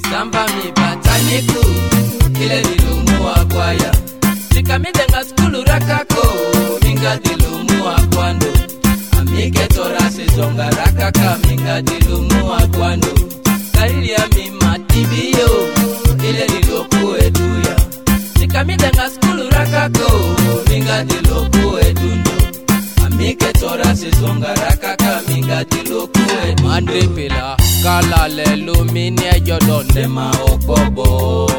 Samba mi bataniku ile dilumu akwaya sikamidenga skulu rakako minga dilumu akwando amike torase zonga rakaka minga dilumu akwando karilia mi matibio ile diloku eduya sikamidenga skulu rakako minga diloku edundo amike torase zonga rakaka minga diloku edundo Andre pela kala le lumine jodonde ma opobo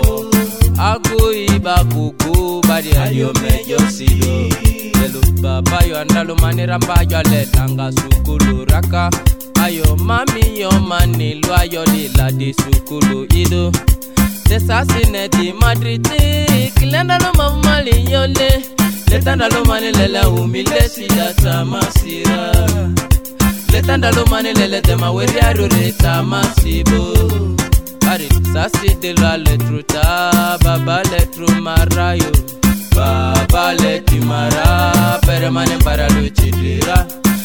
Aku iba kuku bari ayo mejo sido Lelu baba yo andalo manera mbajo le tanga sukulu raka Ayo mami yo manilu ayo lila di sukulu ido Desasine di Madridi Kilenda lo mamali yole Letanda lo mani lele umile sida tamasira Letanda lo mani lele tema weri arure tamasibo Ari sasi de la letruta baba letru marayo baba letimara permane para luchidira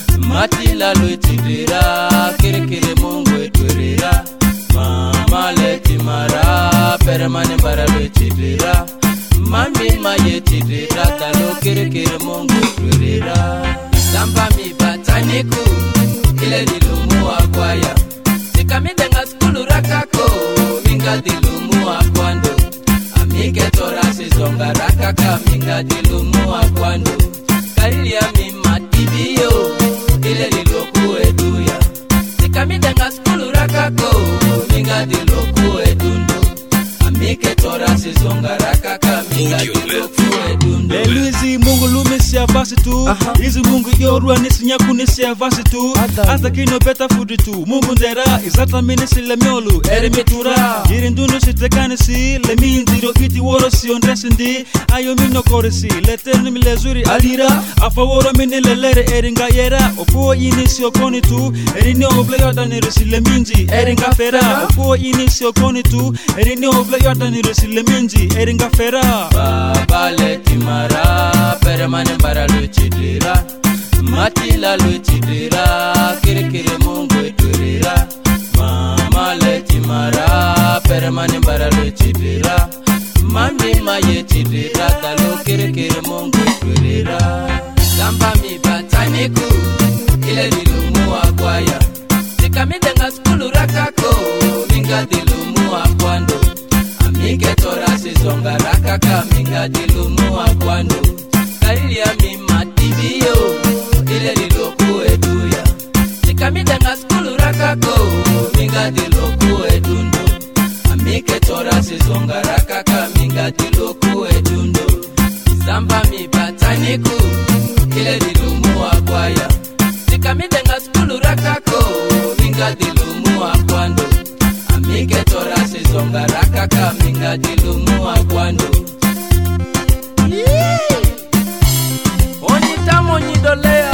matila luchidira kire mungu etwirira mama letimara permane para luchidira mami mayetidira talo kire mungu etwirira Samba mi bataniku ile dilumu akwaya sikamidenga skulu rakako minga dilumu akwando amike torase zonga rakaka minga dilumu akwando karilia mi matibio ile diloku eduya sikamidenga skulu rakako minga diloku edundo amike torase zonga rakaka minga diloku edundo Elizi mungu lumisi avasi tu Izi mungu yorua nisi nyaku nisi avasi tu Ata kino beta fudi tu Mungu ndera izata minisi le miolu eri mitura Jirindunu sitekani si Le minziro iti woro si ondresi ndi Ayo mino korisi Leteni milezuri alira Afa woro mini lelere eringa yera Ofuo inisi okoni tu Erini oble yoda nirisi le minzi eringa fera Ofuo inisi okoni tu Erini oble yoda nirisi le minzi eringa fera Baba letimara permane para luchidira matila luchidira kire mungu etwirira mama letimara permane para luchidira mami mayetidira talo kire mungu etwirira Samba mi bataniku ile dilumu akwaya sikamidenga skulu rakako minga dilumu akwando amike torase zonga rakaka minga dilumu akwando karilia mi matibio ile diloku eduya sikamidenga skulu rakako minga diloku edundo amike torase zonga rakaka minga diloku edundo Samba mi bataniku ile dilumu akwaya sikamidenga skulu rakako minga dilumu akwando amike torase zonga rakaka minga dilumu akwando Onyi tamo nyidolea